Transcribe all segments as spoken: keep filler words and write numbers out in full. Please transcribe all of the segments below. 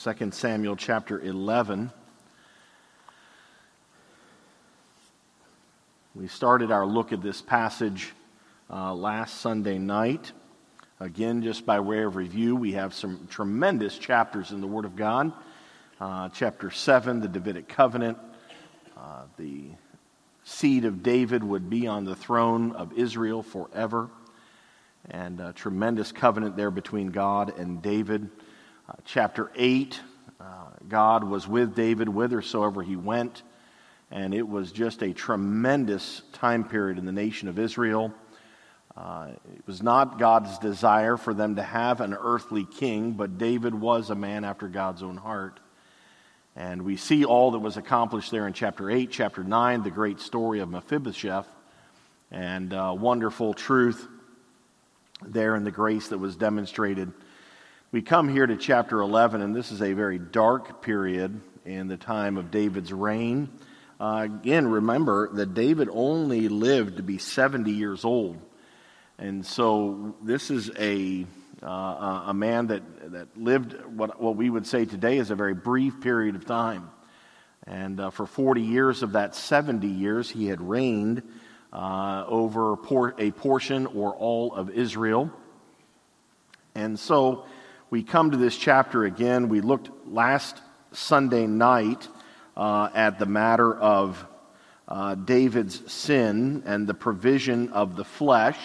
Second Samuel chapter eleven. We started our look at this passage uh, last Sunday night. Again, just by way of review, we have some tremendous chapters in the Word of God. Uh, chapter seven, the Davidic covenant. Uh, the seed of David would be on the throne of Israel forever. And a tremendous covenant there between God and David. Uh, chapter eight, uh, God was with David whithersoever he went. And it was just a tremendous time period in the nation of Israel. Uh, it was not God's desire for them to have an earthly king, but David was a man after God's own heart. And we see all that was accomplished there in chapter eight, chapter nine, the great story of Mephibosheth, and uh, wonderful truth there in the grace that was demonstrated. We come here to chapter eleven, and this is a very dark period in the time of David's reign. Uh, again, remember that David only lived to be seventy years old. And so this is a uh, a man that, that lived what, what we would say today is a very brief period of time. And uh, for forty years of that seventy years, he had reigned uh, over por- a portion or all of Israel. And so we come to this chapter again. We looked last Sunday night uh, at the matter of uh, David's sin and the provision of the flesh.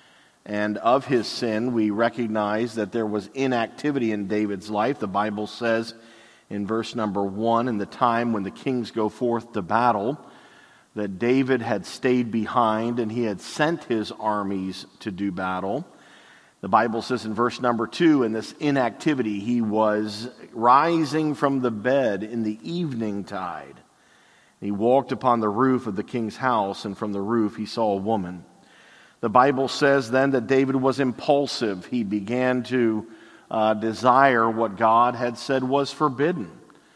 And of his sin, we recognize that there was inactivity in David's life. The Bible says in verse number one, in the time when the kings go forth to battle, that David had stayed behind and he had sent his armies to do battle. The Bible says in verse number two, in this inactivity, he was rising from the bed in the evening tide. He walked upon the roof of the king's house, and from the roof he saw a woman. The Bible says then that David was impulsive. He began to uh, desire what God had said was forbidden.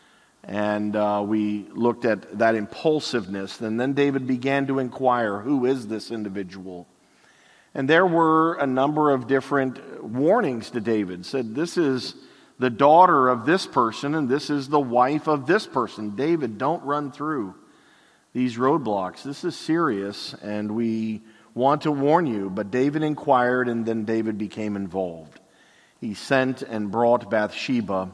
And uh, we looked at that impulsiveness. And then David began to inquire, who is this individual? And there were a number of different warnings to David. Said, this is the daughter of this person, and this is the wife of this person. David, don't run through these roadblocks. This is serious, and we want to warn you. But David inquired, and then David became involved. He sent and brought Bathsheba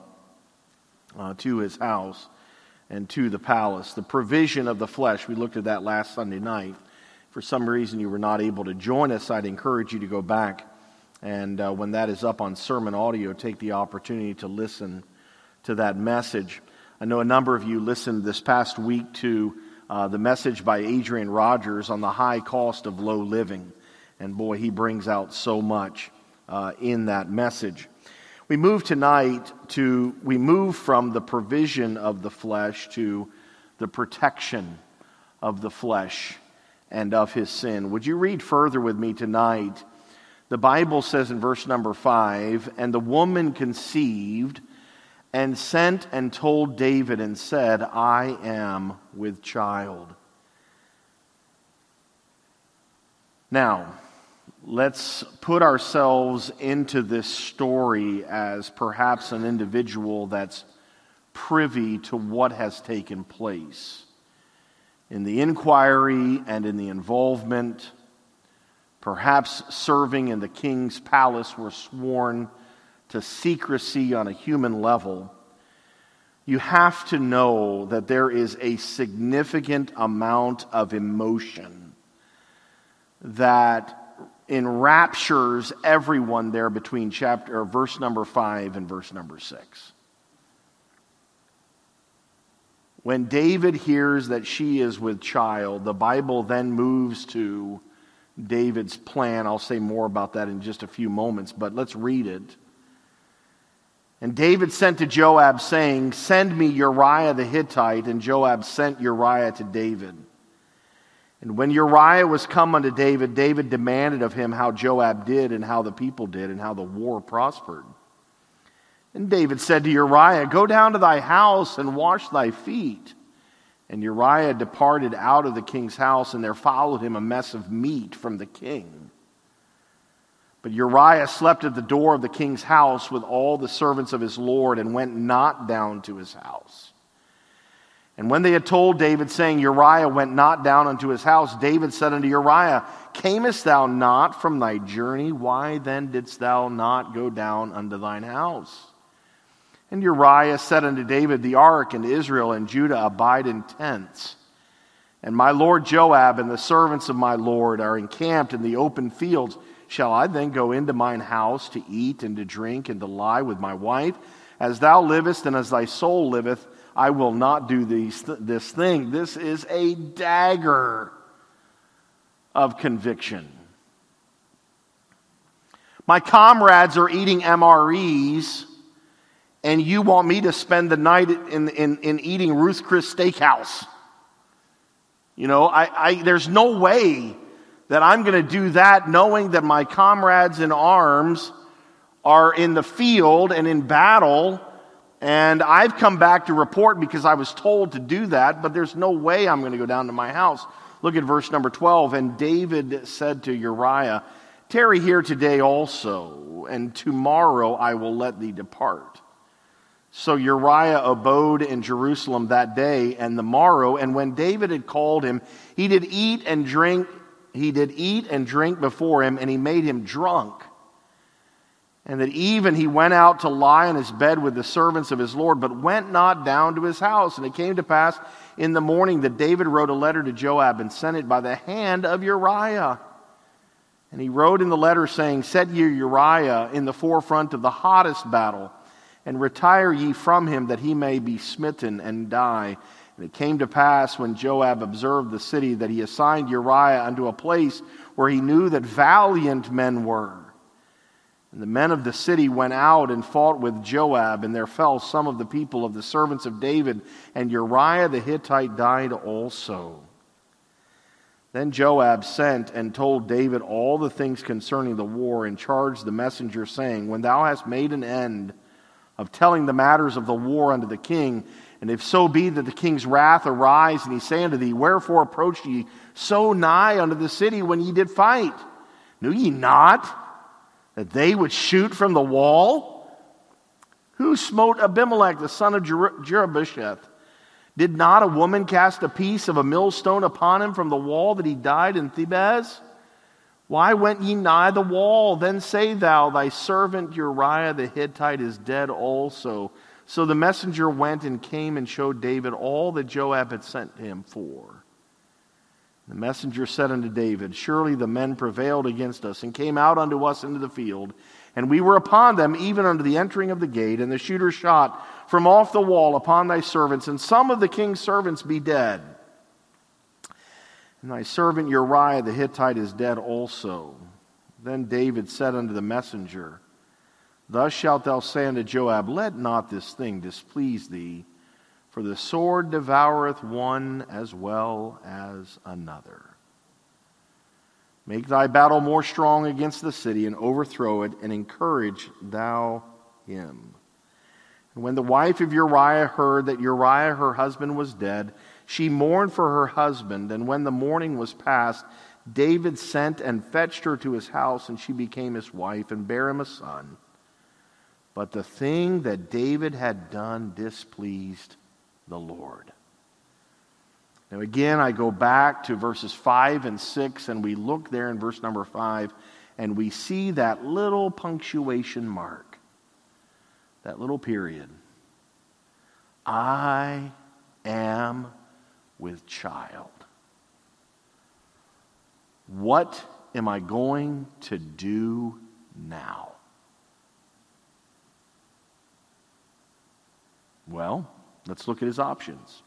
uh, to his house and to the palace. The provision of the flesh, we looked at that last Sunday night. For some reason you were not able to join us, I'd encourage you to go back. And uh, when that is up on sermon audio, take the opportunity to listen to that message. I know a number of you listened this past week to Uh, the message by Adrian Rogers on the high cost of low living. And boy, he brings out so much uh, in that message. We move tonight to, we move from the provision of the flesh to the protection of the flesh and of his sin. Would you read further with me tonight? The Bible says in verse number five, and the woman conceived and sent and told David and said, I am with child. Now, let's put ourselves into this story as perhaps an individual that's privy to what has taken place. In the inquiry and in the involvement, perhaps serving in the king's palace were sworn to secrecy on a human level. You have to know that there is a significant amount of emotion that enraptures everyone there between chapter or verse number five and verse number six. When David hears that she is with child, the Bible then moves to David's plan. I'll say more about that in just a few moments, but let's read it. And David sent to Joab, saying, send me Uriah the Hittite. And Joab sent Uriah to David. And when Uriah was come unto David, David demanded of him how Joab did, and how the people did, and how the war prospered. And David said to Uriah, go down to thy house and wash thy feet. And Uriah departed out of the king's house, and there followed him a mess of meat from the king. But Uriah slept at the door of the king's house with all the servants of his lord, and went not down to his house. And when they had told David, saying, Uriah went not down unto his house, David said unto Uriah, Camest thou not from thy journey? Why then didst thou not go down unto thine house? And Uriah said unto David, The ark and Israel and Judah abide in tents. And my lord Joab and the servants of my lord are encamped in the open fields. Shall I then go into mine house to eat and to drink and to lie with my wife? As thou livest and as thy soul liveth, I will not do these th- this thing. This is a dagger of conviction. My comrades are eating M R Es, and you want me to spend the night in, in, in eating Ruth Chris Steakhouse. You know, I, I there's no way that I'm going to do that knowing that my comrades in arms are in the field and in battle, and I've come back to report because I was told to do that, but there's no way I'm going to go down to my house. Look at verse number twelve. And David said to Uriah, Tarry here today also, and tomorrow I will let thee depart. So Uriah abode in Jerusalem that day and the morrow, and when David had called him, he did eat and drink, he did eat and drink before him, and he made him drunk. And that even he went out to lie in his bed with the servants of his Lord, but went not down to his house. And it came to pass in the morning that David wrote a letter to Joab and sent it by the hand of Uriah. And he wrote in the letter saying, Set ye Uriah in the forefront of the hottest battle, and retire ye from him, that he may be smitten and die. And it came to pass, when Joab observed the city, that he assigned Uriah unto a place where he knew that valiant men were. And the men of the city went out and fought with Joab, and there fell some of the people of the servants of David, and Uriah the Hittite died also. Then Joab sent and told David all the things concerning the war, and charged the messenger, saying, When thou hast made an end of telling the matters of the war unto the king, and if so be that the king's wrath arise, and he say unto thee, Wherefore approached ye so nigh unto the city when ye did fight? Knew ye not that they would shoot from the wall? Who smote Abimelech the son of Jer- Jerubbesheth? Did not a woman cast a piece of a millstone upon him from the wall, that he died in Thebez? Why went ye nigh the wall? Then say thou, Thy servant Uriah the Hittite is dead also. So the messenger went and came and showed David all that Joab had sent him for. The messenger said unto David, Surely the men prevailed against us, and came out unto us into the field, and we were upon them even unto the entering of the gate, and the shooter shot from off the wall upon thy servants, and some of the king's servants be dead. And thy servant Uriah the Hittite is dead also. Then David said unto the messenger, Thus shalt thou say unto Joab, Let not this thing displease thee, for the sword devoureth one as well as another. Make thy battle more strong against the city, and overthrow it, and encourage thou him. And when the wife of Uriah heard that Uriah her husband was dead, she mourned for her husband. And when the mourning was past, David sent and fetched her to his house, and she became his wife, and bare him a son. But the thing that David had done displeased the Lord. Now again, I go back to verses five and six, and we look there in verse number five, and we see that little punctuation mark, that little period. I am with child. What am I going to do now? Well, let's look at his options.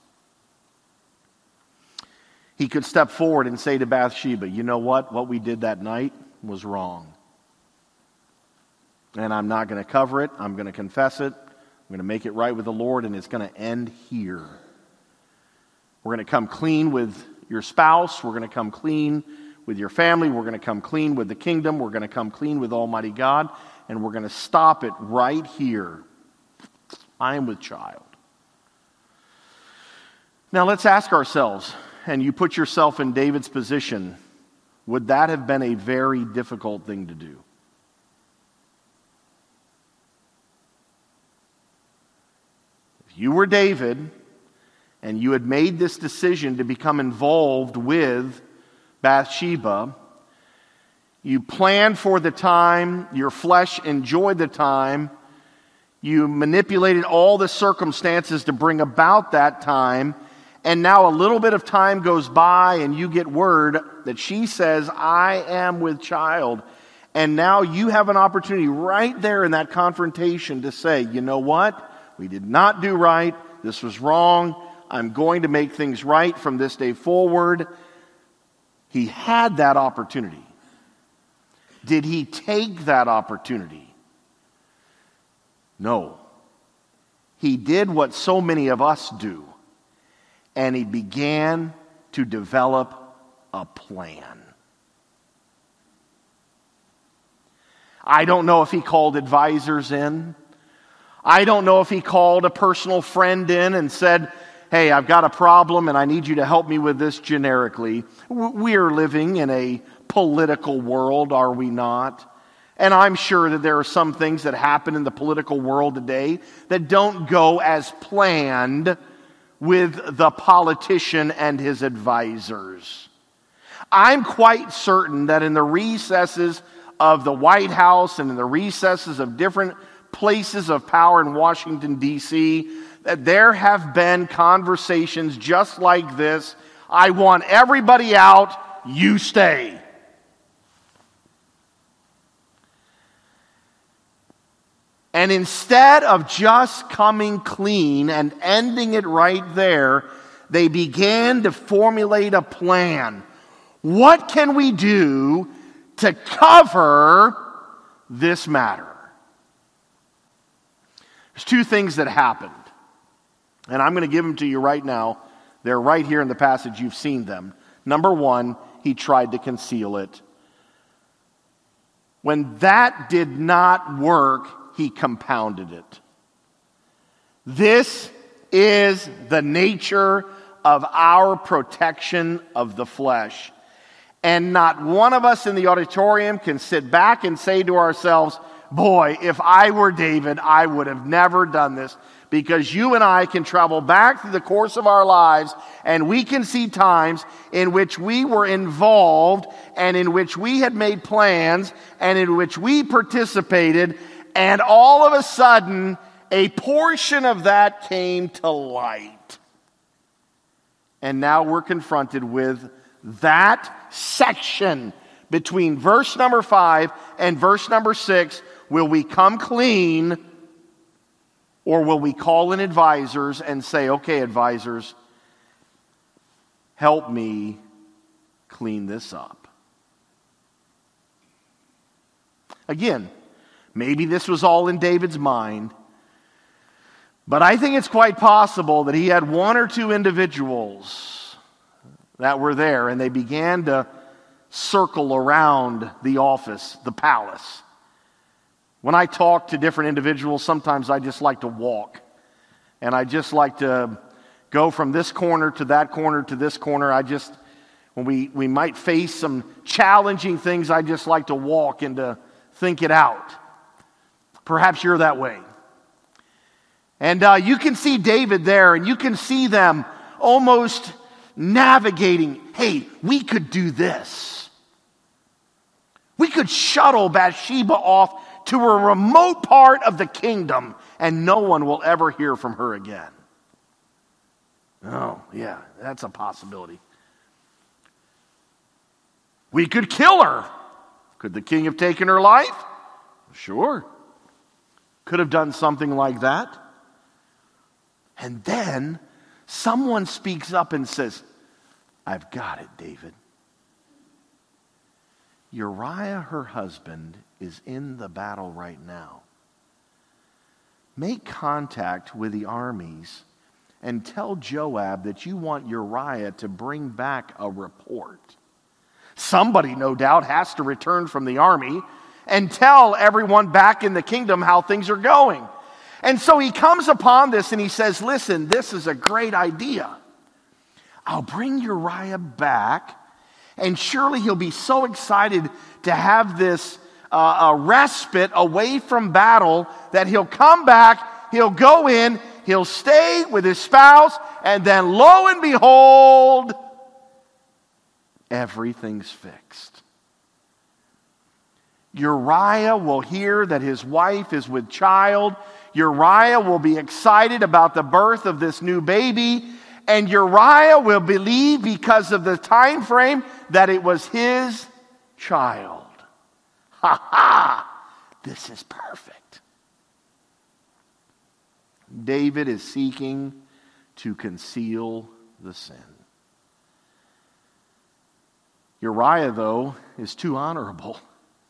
He could step forward and say to Bathsheba, You know what? What we did that night was wrong. And I'm not going to cover it. I'm going to confess it. I'm going to make it right with the Lord, and it's going to end here. We're going to come clean with your spouse. We're going to come clean with your family. We're going to come clean with the kingdom. We're going to come clean with Almighty God. And we're going to stop it right here. I am with child. Now let's ask ourselves, and you put yourself in David's position, would that have been a very difficult thing to do? you were David and you had made this decision to become involved with Bathsheba, you planned for the time, your flesh enjoyed the time, you manipulated all the circumstances to bring about that time, and now a little bit of time goes by and you get word that she says, I am with child. And now you have an opportunity right there in that confrontation to say, you know what? We did not do right. This was wrong. I'm going to make things right from this day forward. He had that opportunity. Did he take that opportunity? No. He did what so many of us do, and he began to develop a plan. I don't know if he called advisors in. I don't know if he called a personal friend in and said, hey, I've got a problem and I need you to help me with this generically. We are living in a political world, are we not? And I'm sure that there are some things that happen in the political world today that don't go as planned with the politician and his advisors. I'm quite certain that in the recesses of the White House and in the recesses of different places of power in Washington, D C, that there have been conversations just like this. I want everybody out, you stay. And instead of just coming clean and ending it right there, they began to formulate a plan. What can we do to cover this matter? There's two things that happened. And I'm going to give them to you right now. They're right here in the passage. You've seen them. Number one, he tried to conceal it. When that did not work, he compounded it. This is the nature of our protection of the flesh. And not one of us in the auditorium can sit back and say to ourselves, boy, if I were David, I would have never done this. Because you and I can travel back through the course of our lives and we can see times in which we were involved and in which we had made plans and in which we participated, and all of a sudden a portion of that came to light. And now we're confronted with that section between verse number five and verse number six. Will we come clean, or will we call in advisors and say, okay, advisors, help me clean this up? Again, maybe this was all in David's mind, but I think it's quite possible that he had one or two individuals that were there and they began to circle around the office, the palace. When I talk to different individuals, sometimes I just like to walk. And I just like to go from this corner to that corner to this corner. I just, when we, we might face some challenging things, I just like to walk and to think it out. Perhaps you're that way. And uh, you can see David there, and you can see them almost navigating, hey, we could do this. We could shuttle Bathsheba off to a remote part of the kingdom, and no one will ever hear from her again. Oh, yeah, that's a possibility. We could kill her. Could the king have taken her life? Sure. Could have done something like that. And then someone speaks up and says, I've got it, David. Uriah, her husband, is in the battle right now. Make contact with the armies and tell Joab that you want Uriah to bring back a report. Somebody, no doubt, has to return from the army and tell everyone back in the kingdom how things are going. And so he comes upon this and he says, listen, this is a great idea. I'll bring Uriah back, and surely he'll be so excited to have this uh, a respite away from battle that he'll come back, he'll go in, He'll stay with his spouse, and then lo and behold, everything's fixed. Uriah will hear that his wife is with child. Uriah will be excited about the birth of this new baby. And Uriah will believe, because of the time frame, that it was his child. Ha ha! This is perfect. David is seeking to conceal the sin. Uriah, though, is too honorable.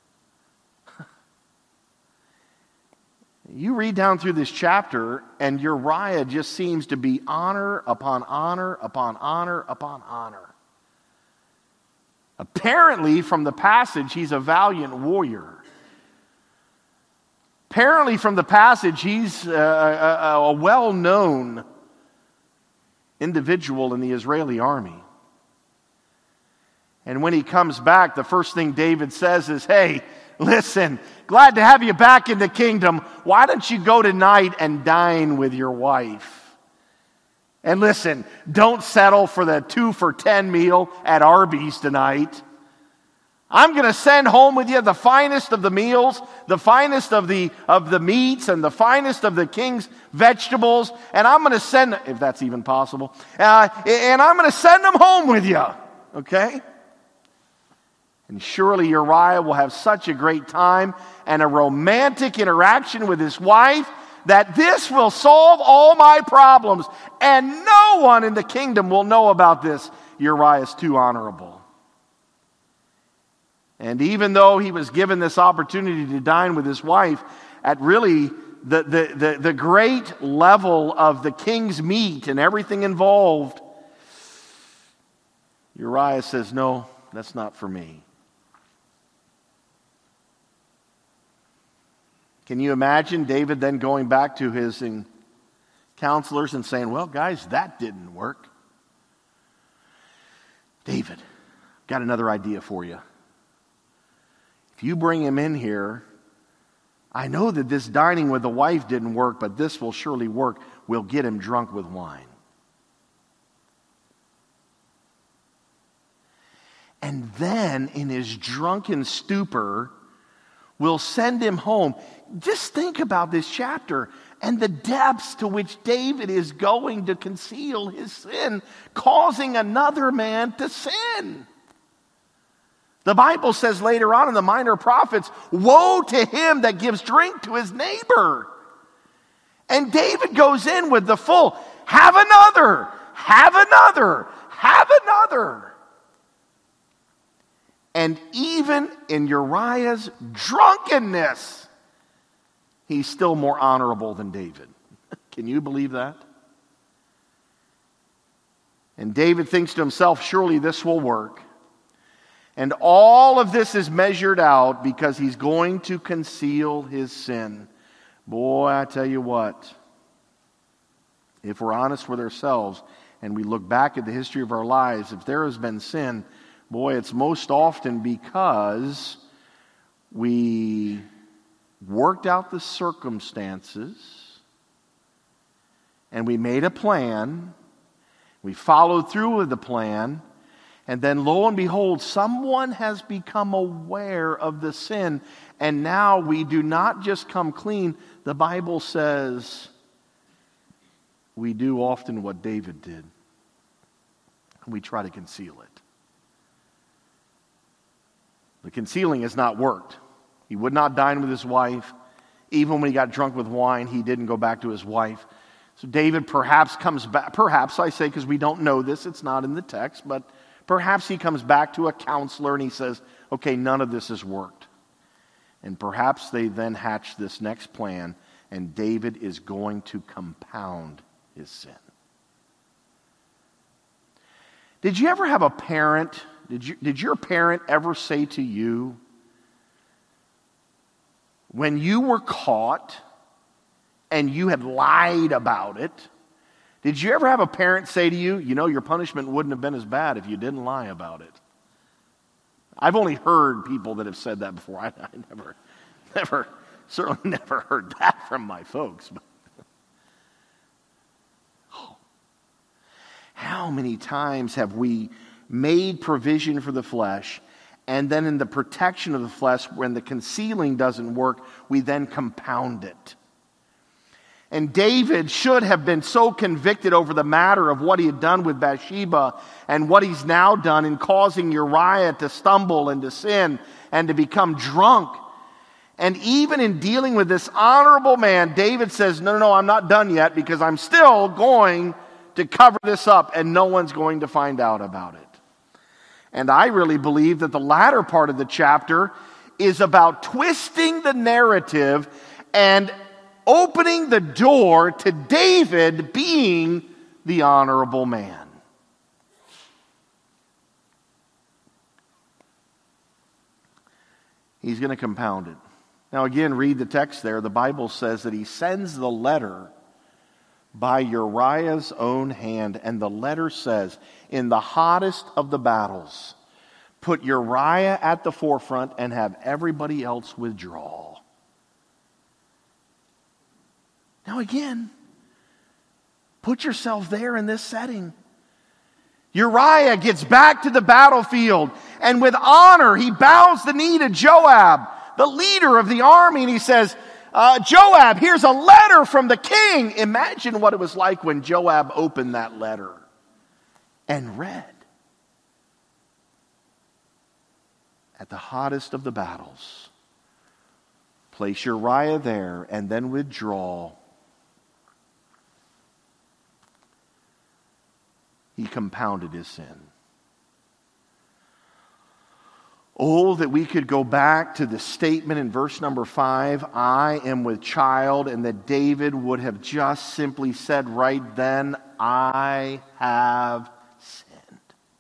You read down through this chapter, and Uriah just seems to be honor upon honor upon honor upon honor. Apparently, from the passage, he's a valiant warrior. Apparently, from the passage, he's a, a, a well-known individual in the Israeli army. And when he comes back, the first thing David says is, hey, listen, glad to have you back in the kingdom. Why don't you go tonight and dine with your wife? And listen, don't settle for the two for ten meal at Arby's tonight. I'm going to send home with you the finest of the meals, the finest of the of the meats, and the finest of the king's vegetables. And I'm going to send, if that's even possible, uh, and I'm going to send them home with you. Okay? And surely Uriah will have such a great time and a romantic interaction with his wife that this will solve all my problems. And no one in the kingdom will know about this. Uriah is too honorable. And even though he was given this opportunity to dine with his wife at really the, the, the, the great level of the king's meat and everything involved, Uriah says, no, that's not for me. Can you imagine David then going back to his counselors and saying, well, guys, that didn't work. David, got another idea for you. If you bring him in here, I know that this dining with the wife didn't work, but this will surely work. We'll get him drunk with wine. And then, in his drunken stupor, we'll send him home. Just think about this chapter and the depths to which David is going to conceal his sin, causing another man to sin. The Bible says later on in the Minor Prophets, woe to him that gives drink to his neighbor. And David goes in with the full, have another, have another, have another. And even in Uriah's drunkenness, he's still more honorable than David. Can you believe that? And David thinks to himself, surely this will work. And all of this is measured out because he's going to conceal his sin. Boy, I tell you what, if we're honest with ourselves and we look back at the history of our lives, if there has been sin, boy, it's most often because we worked out the circumstances and we made a plan, we followed through with the plan, and then lo and behold, someone has become aware of the sin, and now we do not just come clean. The Bible says we do often what David did. We try to conceal it. The concealing has not worked. He would not dine with his wife. Even when he got drunk with wine, he didn't go back to his wife. So David perhaps comes back, perhaps I say because we don't know this, it's not in the text, but perhaps he comes back to a counselor and he says, okay, none of this has worked. And perhaps they then hatch this next plan, and David is going to compound his sin. Did you ever have a parent, did you, did your parent ever say to you, when you were caught and you had lied about it, did you ever have a parent say to you, you know, your punishment wouldn't have been as bad if you didn't lie about it? I've only heard people that have said that before. I, I never, never, certainly never heard that from my folks. But how many times have we made provision for the flesh, and then in the protection of the flesh, when the concealing doesn't work, we then compound it. And David should have been so convicted over the matter of what he had done with Bathsheba and what he's now done in causing Uriah to stumble and to sin and to become drunk. And even in dealing with this honorable man, David says, no, no, no, I'm not done yet, because I'm still going to cover this up and no one's going to find out about it. And I really believe that the latter part of the chapter is about twisting the narrative and opening the door to David being the honorable man. He's going to compound it. Now again, read the text there. The Bible says that he sends the letter by Uriah's own hand. And the letter says, in the hottest of the battles, put Uriah at the forefront and have everybody else withdraw. Now again, put yourself there in this setting. Uriah gets back to the battlefield, and with honor, he bows the knee to Joab, the leader of the army, and he says, uh, Joab, here's a letter from the king. Imagine what it was like when Joab opened that letter and read. At the hottest of the battles, place Uriah there and then withdraw. He compounded his sin. Oh, that we could go back to the statement in verse number five, I am with child, and that David would have just simply said right then, I have sinned.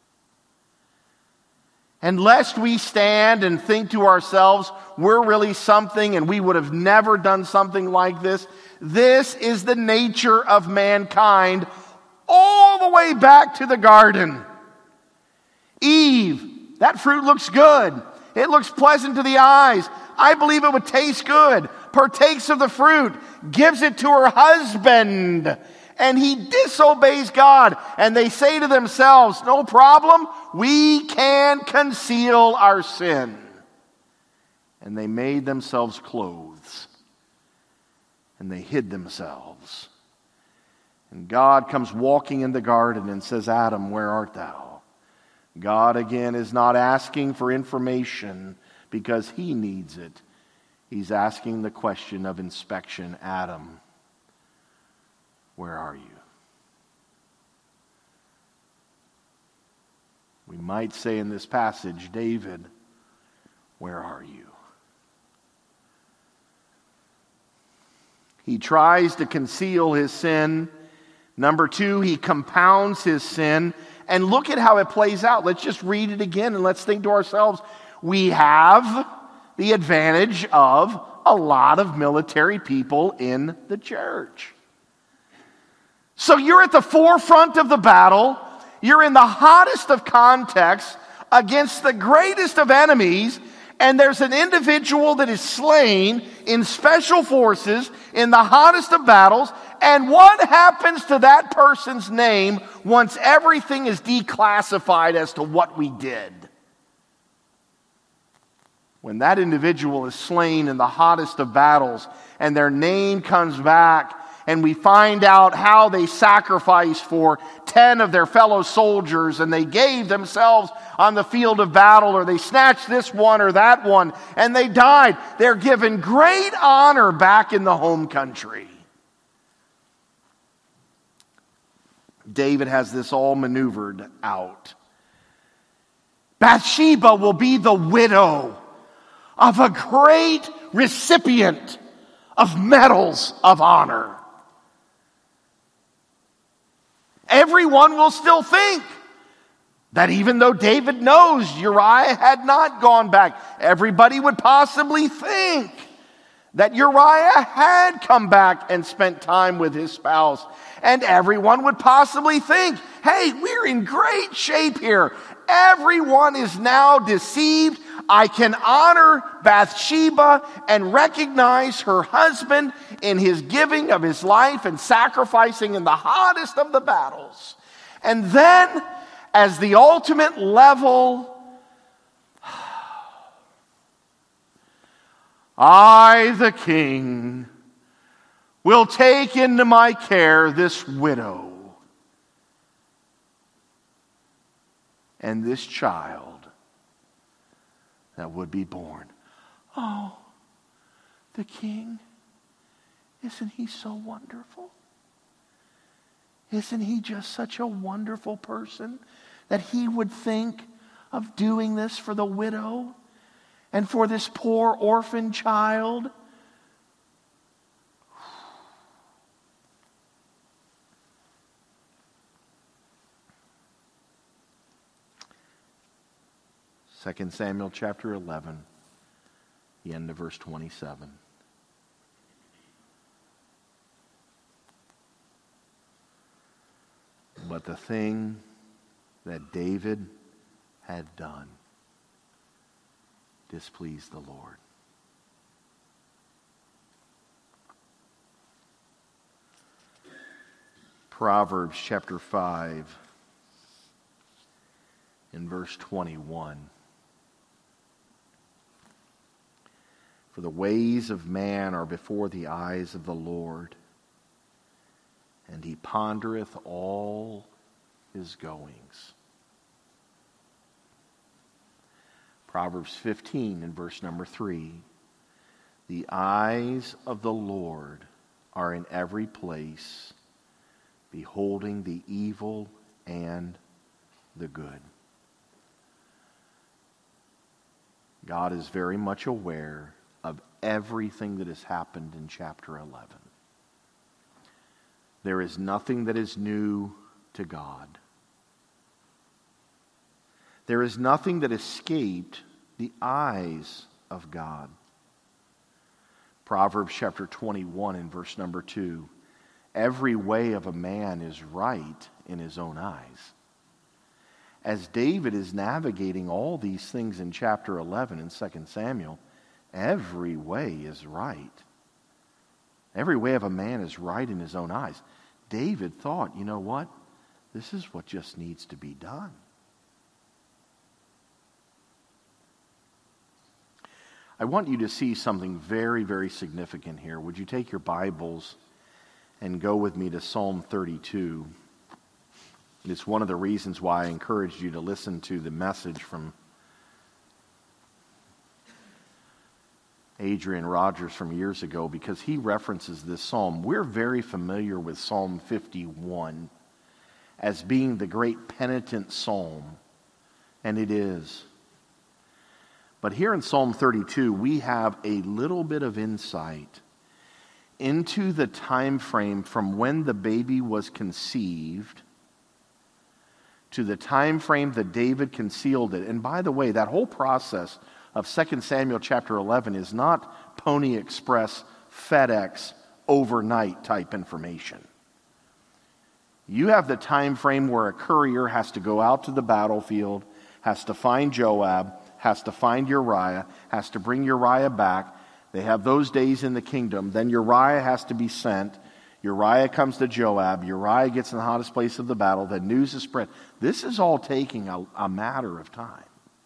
And lest we stand and think to ourselves, we're really something and we would have never done something like this. This is the nature of mankind all the way back to the garden. Eve, that fruit looks good. It looks pleasant to the eyes. I believe it would taste good. Partakes of the fruit, gives it to her husband, and he disobeys God. And they say to themselves, no problem, we can conceal our sin. And they made themselves clothes, and they hid themselves. And God comes walking in the garden and says, Adam, where art thou? God again is not asking for information because he needs it. He's asking the question of inspection. Adam, where are you? We might say in this passage, David, where are you? He tries to conceal his sin. Number two, he compounds his sin. And look at how it plays out. Let's just read it again and let's think to ourselves. We have the advantage of a lot of military people in the church. So you're at the forefront of the battle. You're in the hottest of contexts against the greatest of enemies. And there's an individual that is slain in special forces in the hottest of battles. And what happens to that person's name once everything is declassified as to what we did? When that individual is slain in the hottest of battles and their name comes back and we find out how they sacrificed for ten of their fellow soldiers and they gave themselves on the field of battle, or they snatched this one or that one and they died, they're given great honor back in the home country. David has this all maneuvered out. Bathsheba will be the widow of a great recipient of medals of honor. Everyone will still think that even though David knows Uriah had not gone back, everybody would possibly think that Uriah had come back and spent time with his spouse. And everyone would possibly think, hey, we're in great shape here. Everyone is now deceived. I can honor Bathsheba and recognize her husband in his giving of his life and sacrificing in the hottest of the battles. And then, as the ultimate level, I, the king, will take into my care this widow and this child that would be born. Oh, the king, isn't he so wonderful? Isn't he just such a wonderful person that he would think of doing this for the widow and for this poor orphan child? Second Samuel chapter eleven, the end of verse twenty-seven. But the thing that David had done displeased the Lord. Proverbs chapter five, in verse twenty-one. For the ways of man are before the eyes of the Lord, and he pondereth all his goings. Proverbs fifteen in verse number three. The eyes of the Lord are in every place, beholding the evil and the good. God is very much aware of everything that has happened in chapter eleven. There is nothing that is new to God. There is nothing that escaped the eyes of God. Proverbs chapter twenty-one in verse number two. Every way of a man is right in his own eyes. As David is navigating all these things in chapter eleven in Second Samuel, every way is right. Every way of a man is right in his own eyes. David thought, you know what? This is what just needs to be done. I want you to see something very, very significant here. Would you take your Bibles and go with me to Psalm thirty-two? It's one of the reasons why I encouraged you to listen to the message from Adrian Rogers from years ago, because he references this psalm. We're very familiar with Psalm fifty-one as being the great penitent psalm, and it is. But here in Psalm thirty-two, we have a little bit of insight into the time frame from when the baby was conceived to the time frame that David concealed it. And by the way, that whole process of Second Samuel chapter eleven is not Pony Express, FedEx, overnight type information. You have the time frame where a courier has to go out to the battlefield, has to find Joab, has to find Uriah, has to bring Uriah back. They have those days in the kingdom. Then Uriah has to be sent. Uriah comes to Joab. Uriah gets in the hottest place of the battle. The news is spread. This is all taking a, a matter of time.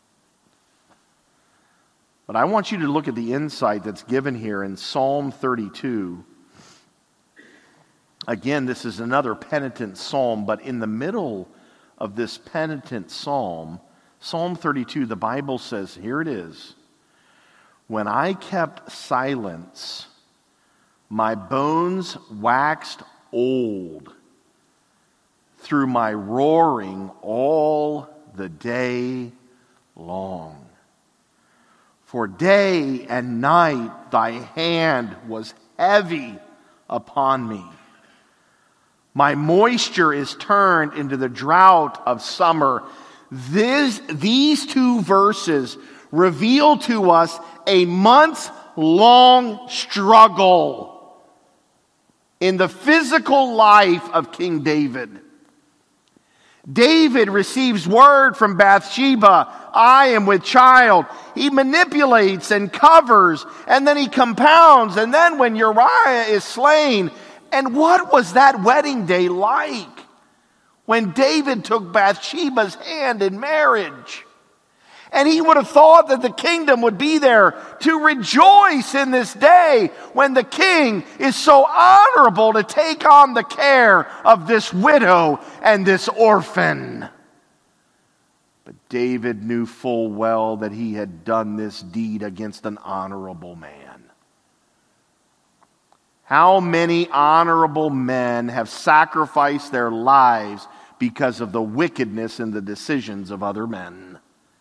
But I want you to look at the insight that's given here in Psalm thirty-two. Again, this is another penitent psalm, but in the middle of this penitent psalm, Psalm thirty-two, the Bible says, here it is, when I kept silence, my bones waxed old through my roaring all the day long. For day and night thy hand was heavy upon me. My moisture is turned into the drought of summer. This, these two verses reveal to us a month-long struggle in the physical life of King David. David receives word from Bathsheba, I am with child. He manipulates and covers, and then he compounds, and then when Uriah is slain, and what was that wedding day like? when David took Bathsheba's hand in marriage. And he would have thought that the kingdom would be there to rejoice in this day when the king is so honorable to take on the care of this widow and this orphan. But David knew full well that he had done this deed against an honorable man. How many honorable men have sacrificed their lives because of the wickedness and the decisions of other men?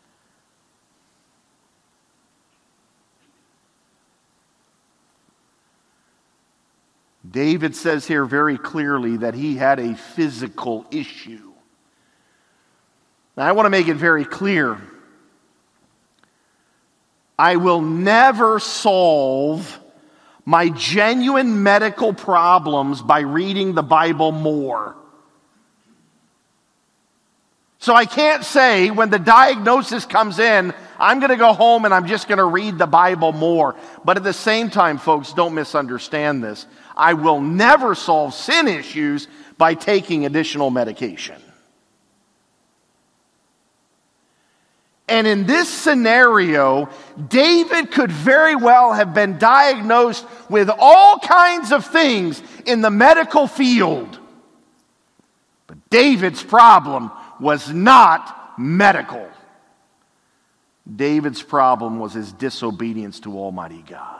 David says here very clearly that he had a physical issue. Now, I want to make it very clear. I will never solve my genuine medical problems by reading the Bible more. So I can't say when the diagnosis comes in, I'm going to go home and I'm just going to read the Bible more. But at the same time, folks, don't misunderstand this. I will never solve sin issues by taking additional medication. And in this scenario, David could very well have been diagnosed with all kinds of things in the medical field. But David's problem was not medical. David's problem was his disobedience to Almighty God.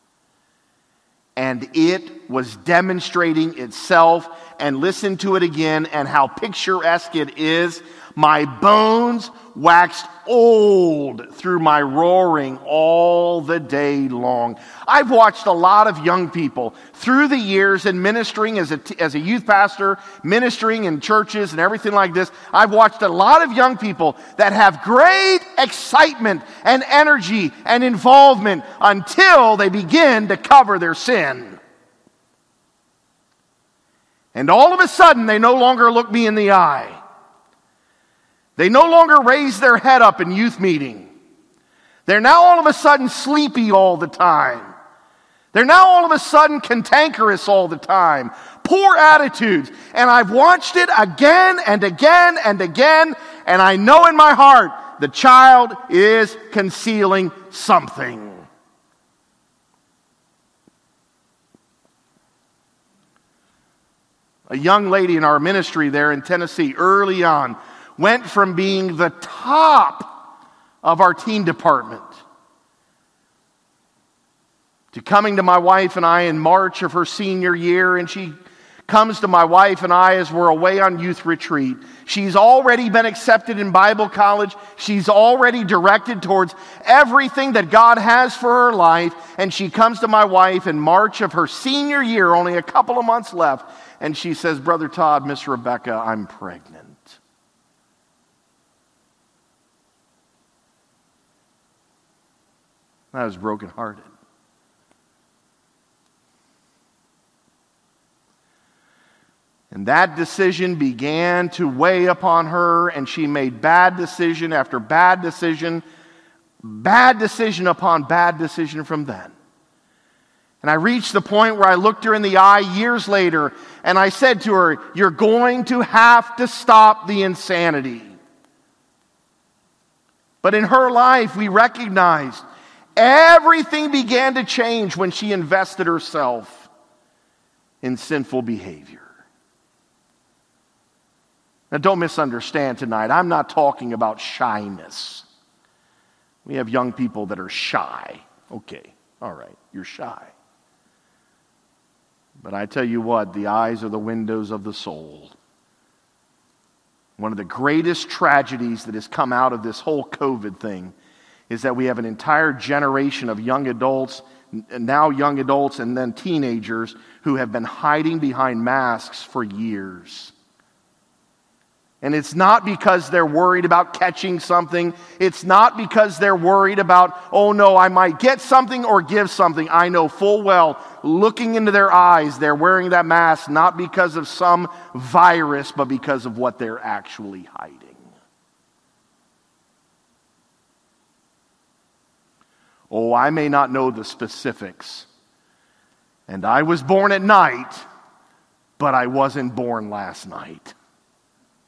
And it was demonstrating itself, and listen to it again, and how picturesque it is. My bones waxed old through my roaring all the day long. I've watched a lot of young people through the years in ministering as a, as a youth pastor, ministering in churches and everything like this. I've watched a lot of young people that have great excitement and energy and involvement until they begin to cover their sin. And all of a sudden, they no longer look me in the eye. They no longer raise their head up in youth meeting. They're now all of a sudden sleepy all the time. They're now all of a sudden cantankerous all the time. Poor attitudes. And I've watched it again and again and again, and I know in my heart the child is concealing something. A young lady in our ministry there in Tennessee early on went from being the top of our teen department to coming to my wife and I in March of her senior year, and she comes to my wife and I as we're away on youth retreat. She's already been accepted in Bible college. She's already directed towards everything that God has for her life, and she comes to my wife in March of her senior year, only a couple of months left, and she says, "Brother Todd, Miss Rebecca, I'm pregnant." I was brokenhearted. And that decision began to weigh upon her, and she made bad decision after bad decision, bad decision upon bad decision from then. And I reached the point where I looked her in the eye years later, and I said to her, "You're going to have to stop the insanity." But in her life, we recognized everything began to change when she invested herself in sinful behavior. Now, don't misunderstand tonight. I'm not talking about shyness. We have young people that are shy. Okay, all right, you're shy. But I tell you what, the eyes are the windows of the soul. One of the greatest tragedies that has come out of this whole COVID thing is that we have an entire generation of young adults, now young adults and then teenagers, who have been hiding behind masks for years. And it's not because they're worried about catching something. It's not because they're worried about, oh no, I might get something or give something. I know full well, looking into their eyes, they're wearing that mask not because of some virus, but because of what they're actually hiding. Oh, I may not know the specifics. And I was born at night, but I wasn't born last night.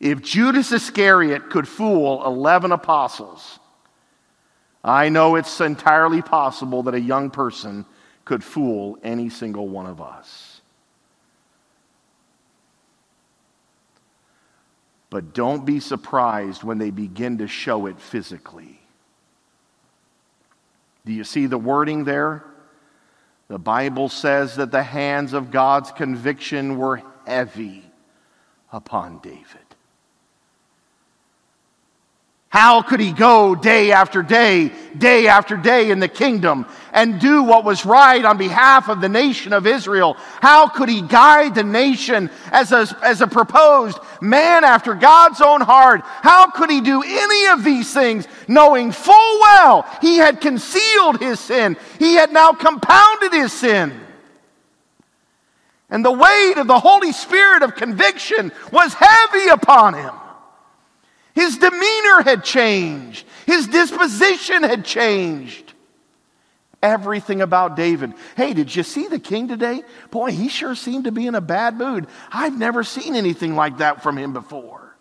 If Judas Iscariot could fool eleven apostles, I know it's entirely possible that a young person could fool any single one of us. But don't be surprised when they begin to show it physically. Do you see the wording there? The Bible says that the hands of God's conviction were heavy upon David. How could he go day after day, day after day in the kingdom and do what was right on behalf of the nation of Israel? How could he guide the nation as a, as a proposed man after God's own heart? How could he do any of these things knowing full well he had concealed his sin? He had now compounded his sin. And the weight of the Holy Spirit of conviction was heavy upon him. His demeanor had changed. His disposition had changed. Everything about David. Hey, did you see the king today? Boy, he sure seemed to be in a bad mood. I've never seen anything like that from him before.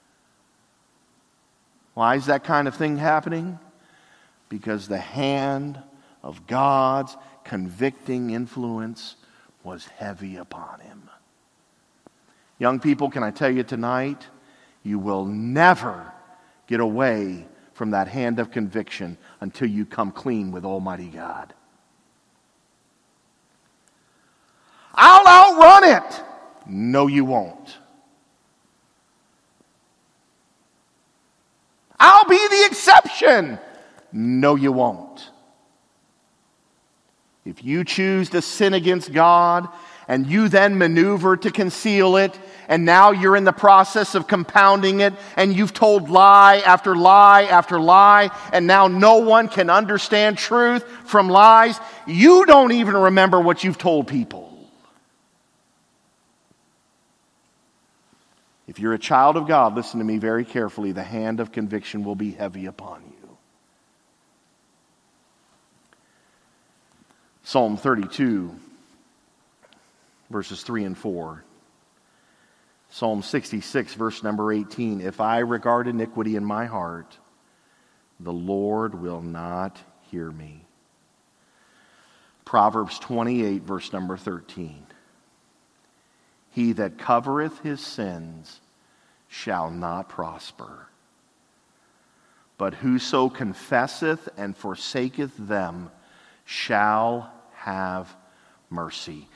Why is that kind of thing happening? Because the hand of God's convicting influence was heavy upon him. Young people, can I tell you tonight? You will never get away from that hand of conviction until you come clean with Almighty God. I'll outrun it. No, you won't. I'll be the exception. No, you won't. If you choose to sin against God and you then maneuver to conceal it, and now you're in the process of compounding it, and you've told lie after lie after lie, and now no one can understand truth from lies, you don't even remember what you've told people. If you're a child of God, listen to me very carefully, the hand of conviction will be heavy upon you. Psalm thirty-two, verses three and four. Psalm sixty-six, verse number eighteen. If I regard iniquity in my heart, the Lord will not hear me. Proverbs twenty-eight, verse number thirteen. He that covereth his sins shall not prosper, but whoso confesseth and forsaketh them shall have mercy.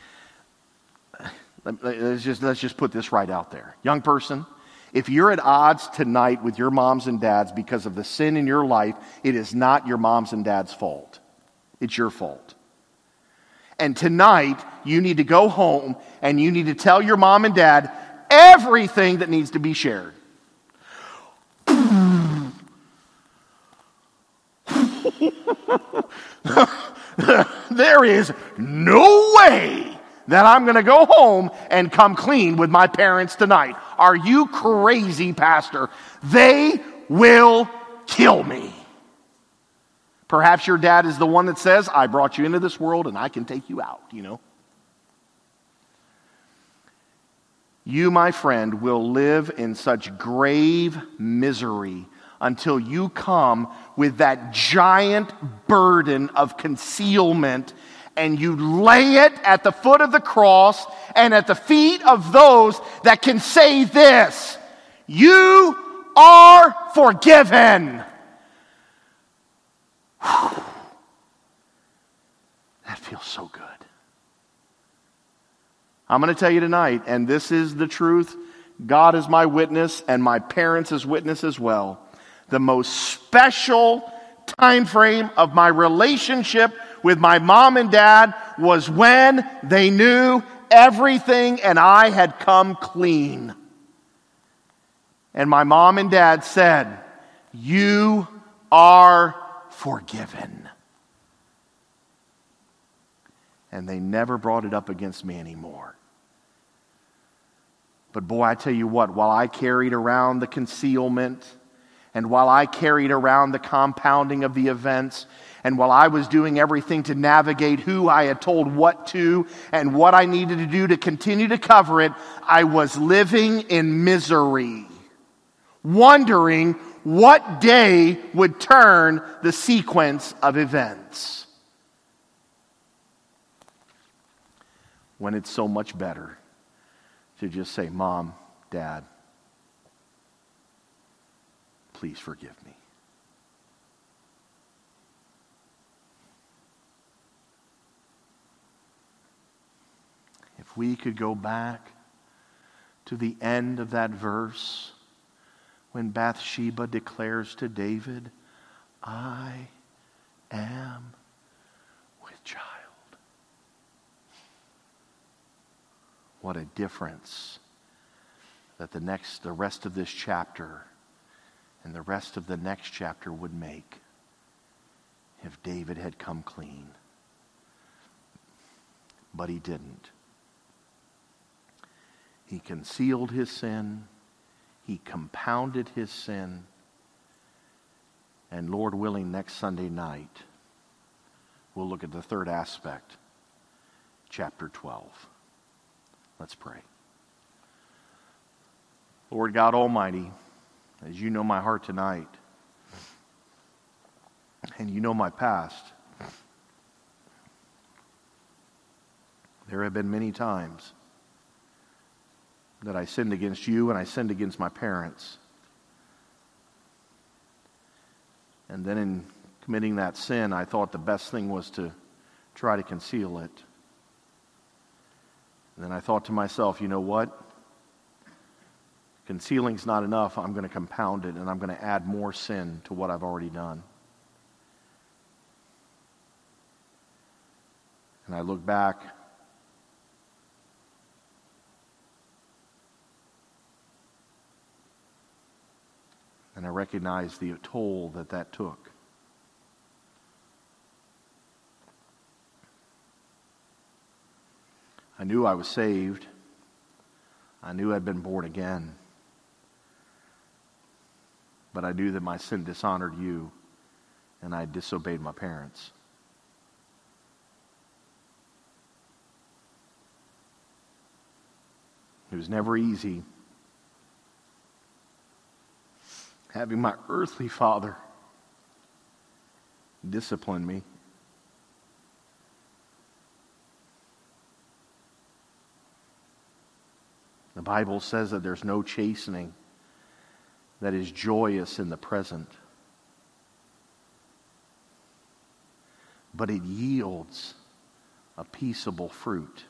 Let's just, let's just put this right out there. Young person, if you're at odds tonight with your moms and dads because of the sin in your life, it is not your moms and dads' fault. It's your fault. And tonight, you need to go home and you need to tell your mom and dad everything that needs to be shared. There is no way that I'm going to go home and come clean with my parents tonight. Are you crazy, Pastor? They will kill me. Perhaps your dad is the one that says, I brought you into this world and I can take you out, you know. You, my friend, will live in such grave misery until you come with that giant burden of concealment and you lay it at the foot of the cross and at the feet of those that can say this: you are forgiven. Whew. That feels so good. I'm going to tell you tonight, and this is the truth, God is my witness and my parents is witness as well. The most special time frame of my relationship with my mom and dad was when they knew everything and I had come clean. And my mom and dad said, you are forgiven. And they never brought it up against me anymore. But boy, I tell you what, while I carried around the concealment, and while I carried around the compounding of the events, and while I was doing everything to navigate who I had told what to and what I needed to do to continue to cover it, I was living in misery. wondering what day would turn the sequence of events. When it's so much better to just say, Mom, Dad, please forgive me. If we could go back to the end of that verse when Bathsheba declares to David, I am with child. What a difference that the next, the rest of this chapter and the rest of the next chapter would make if David had come clean. But he didn't. He concealed his sin. He compounded his sin. And Lord willing, next Sunday night, we'll look at the third aspect, chapter twelve. Let's pray. Lord God Almighty, as you know my heart tonight, and you know my past, there have been many times that I sinned against you and I sinned against my parents. And then in committing that sin, I thought the best thing was to try to conceal it. And then I thought to myself, you know what? Concealing's not enough. I'm going to compound it and I'm going to add more sin to what I've already done. And I look back and I recognize the toll that that took. I knew I was saved. I knew I'd been born again. But I knew that my sin dishonored you and I disobeyed my parents. It was never easy having my earthly father discipline me. The Bible says that there's no chastening that is joyous in the present, but it yields a peaceable fruit.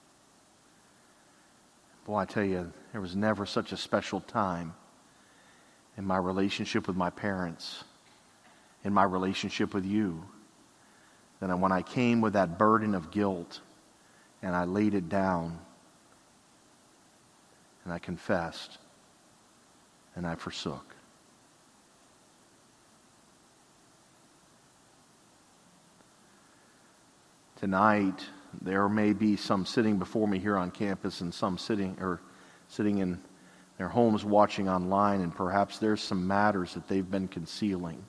Boy, I tell you, there was never such a special time in my relationship with my parents, in my relationship with you, than when I came with that burden of guilt and I laid it down and I confessed and I forsook. Tonight, there may be some sitting before me here on campus and some sitting or sitting in their homes watching online, and perhaps there's some matters that they've been concealing.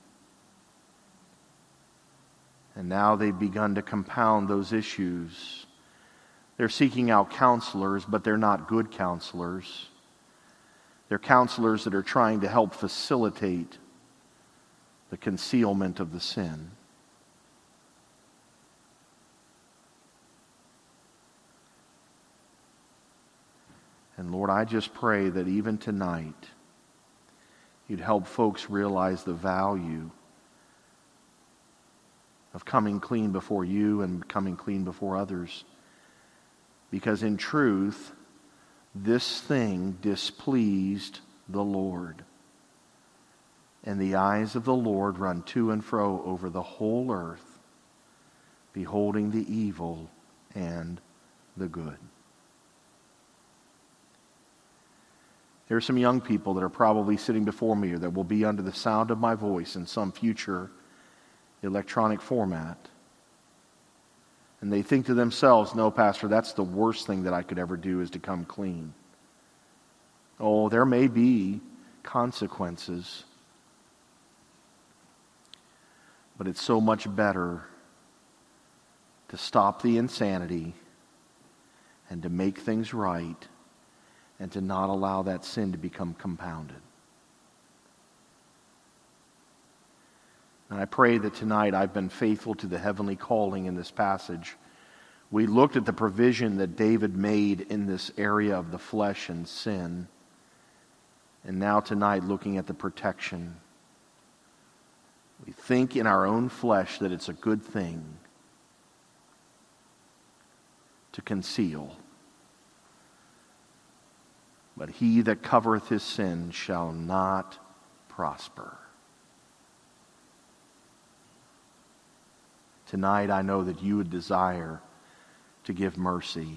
And now they've begun to compound those issues. They're seeking out counselors, but they're not good counselors. They're counselors that are trying to help facilitate the concealment of the sin. And Lord, I just pray that even tonight, you'd help folks realize the value of coming clean before you and coming clean before others. Because in truth, this thing displeased the Lord. And the eyes of the Lord run to and fro over the whole earth, beholding the evil and the good. There are some young people that are probably sitting before me or that will be under the sound of my voice in some future electronic format. And they think to themselves, no, Pastor, that's the worst thing that I could ever do is to come clean. Oh, there may be consequences, but it's so much better to stop the insanity and to make things right and to not allow that sin to become compounded. And I pray that tonight I've been faithful to the heavenly calling in this passage. We looked at the provision that David made in this area of the flesh and sin. And now tonight, looking at the protection. We think in our own flesh that it's a good thing to conceal. But he that covereth his sin shall not prosper. Tonight I know that you would desire to give mercy.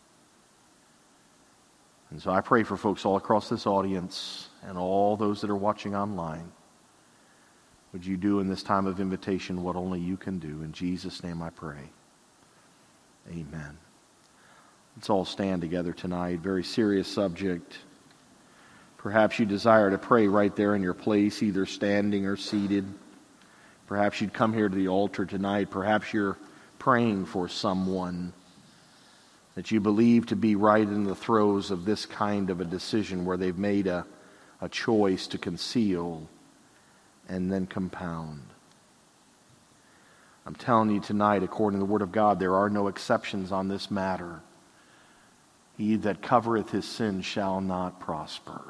And so I pray for folks all across this audience and all those that are watching online. Would you do in this time of invitation what only you can do? In Jesus' name I pray. Amen. Let's all stand together tonight. Very serious subject. Perhaps you desire to pray right there in your place, either standing or seated. Perhaps you'd come here to the altar tonight. Perhaps you're praying for someone that you believe to be right in the throes of this kind of a decision where they've made a, a choice to conceal and then compound. I'm telling you tonight, according to the Word of God, there are no exceptions on this matter. He that covereth his sin shall not prosper.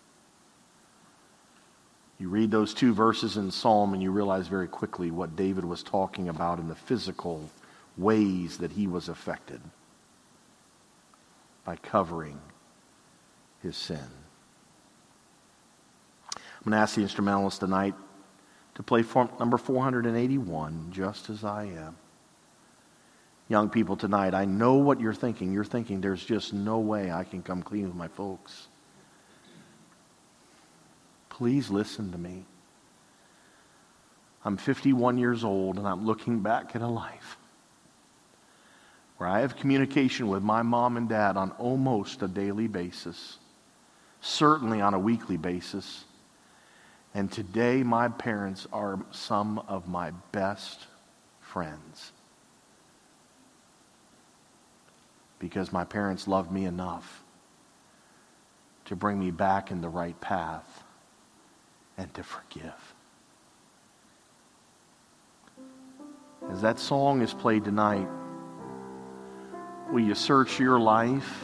You read those two verses in Psalm and you realize very quickly what David was talking about in the physical ways that he was affected by covering his sin. I'm going to ask the instrumentalist tonight to play form number four hundred eighty-one, Just As I Am. Young people tonight, I know what you're thinking. You're thinking there's just no way I can come clean with my folks. Please listen to me. I'm fifty-one years old and I'm looking back at a life where I have communication with my mom and dad on almost a daily basis, certainly on a weekly basis. And today my parents are some of my best friends. Because my parents loved me enough to bring me back in the right path and to forgive. As that song is played tonight, will you search your life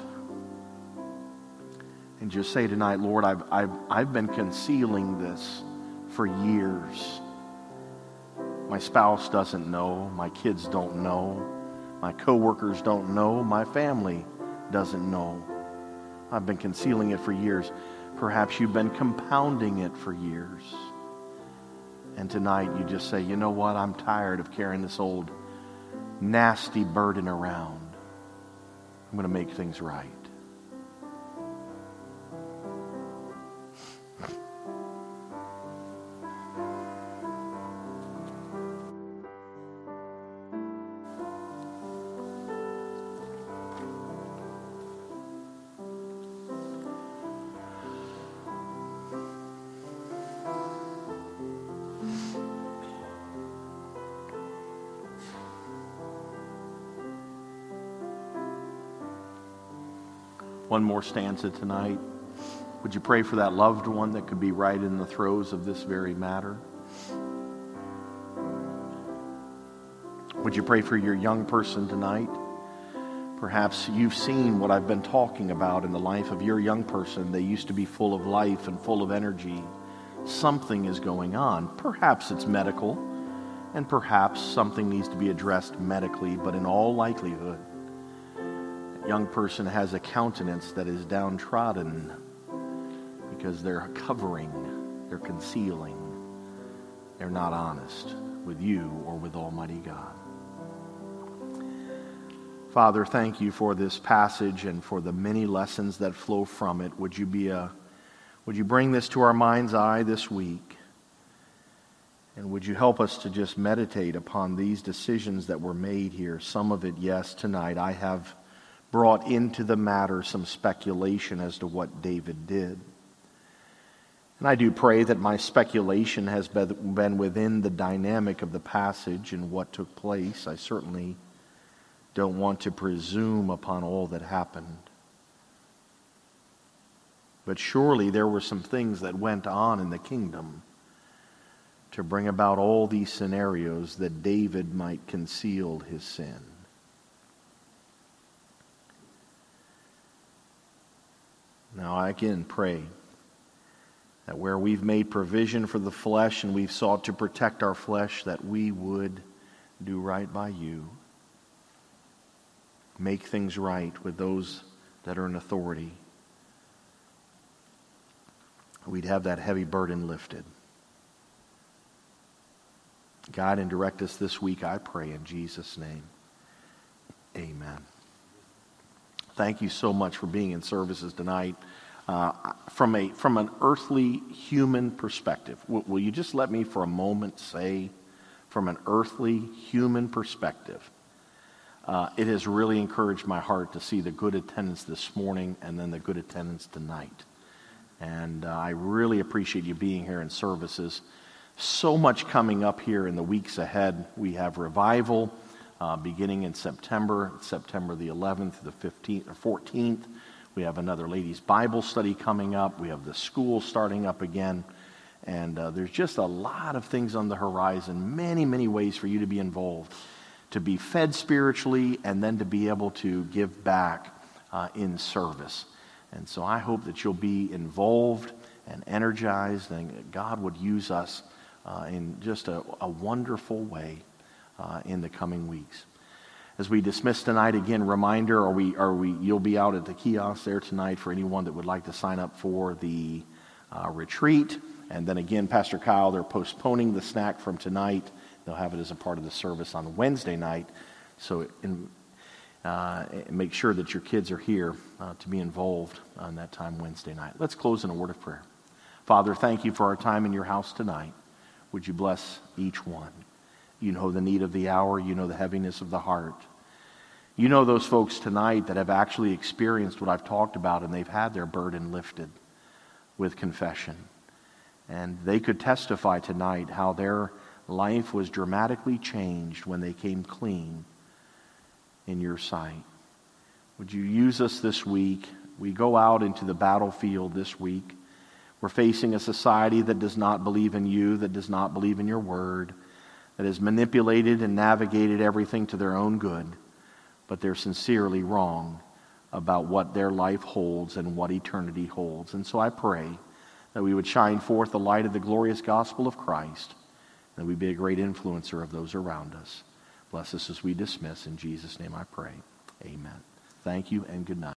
and just say tonight, Lord, I've, I've, I've been concealing this for years. My spouse doesn't know. My kids don't know. My coworkers don't know. My family doesn't know. I've been concealing it for years. Perhaps you've been compounding it for years. And tonight you just say, you know what? I'm tired of carrying this old nasty burden around. I'm going to make things right. One more stanza tonight. Would you pray for that loved one that could be right in the throes of this very matter? Would you pray for your young person tonight? Perhaps you've seen what I've been talking about in the life of your young person. They used to be full of life and full of energy. Something is going on. Perhaps it's medical, and perhaps something needs to be addressed medically, but in all likelihood, young person has a countenance that is downtrodden because they're covering, they're concealing, they're not honest with you or with Almighty God. Father, thank you for this passage and for the many lessons that flow from it. Would you be a, would you bring this to our mind's eye this week? And would you help us to just meditate upon these decisions that were made here? Some of it, yes, tonight I have brought into the matter some speculation as to what David did. And I do pray that my speculation has been within the dynamic of the passage and what took place. I certainly don't want to presume upon all that happened. But surely there were some things that went on in the kingdom to bring about all these scenarios that David might conceal his sin. Now I again pray that where we've made provision for the flesh and we've sought to protect our flesh, that we would do right by you. Make things right with those that are in authority. We'd have that heavy burden lifted. Guide and direct us this week, I pray, in Jesus' name. Amen. Thank you so much for being in services tonight. Uh, from a from an earthly human perspective, will, will you just let me for a moment say, from an earthly human perspective, uh, it has really encouraged my heart to see the good attendance this morning and then the good attendance tonight. And uh, I really appreciate you being here in services. So much coming up here in the weeks ahead. We have revival uh, beginning in September, September the eleventh, the fifteenth, or fourteenth. We have another ladies' Bible study coming up. We have the school starting up again. And uh, there's just a lot of things on the horizon, many, many ways for you to be involved, to be fed spiritually, and then to be able to give back uh, in service. And so I hope that you'll be involved and energized, and that God would use us uh, in just a, a wonderful way uh, in the coming weeks. As we dismiss tonight, again, reminder, are we, are we, you'll be out at the kiosk there tonight for anyone that would like to sign up for the uh, retreat. And then again, Pastor Kyle, they're postponing the snack from tonight. They'll have it as a part of the service on Wednesday night. So in, uh, make sure that your kids are here uh, to be involved on that time Wednesday night. Let's close in a word of prayer. Father, thank you for our time in your house tonight. Would you bless each one? You know the need of the hour. You know the heaviness of the heart. You know those folks tonight that have actually experienced what I've talked about, and they've had their burden lifted with confession. And they could testify tonight how their life was dramatically changed when they came clean in your sight. Would you use us this week? We go out into the battlefield this week. We're facing a society that does not believe in you, that does not believe in your word, that has manipulated and navigated everything to their own good, but they're sincerely wrong about what their life holds and what eternity holds. And so I pray that we would shine forth the light of the glorious gospel of Christ, and that we'd be a great influencer of those around us. Bless us as we dismiss. In Jesus' name I pray. Amen. Thank you and good night.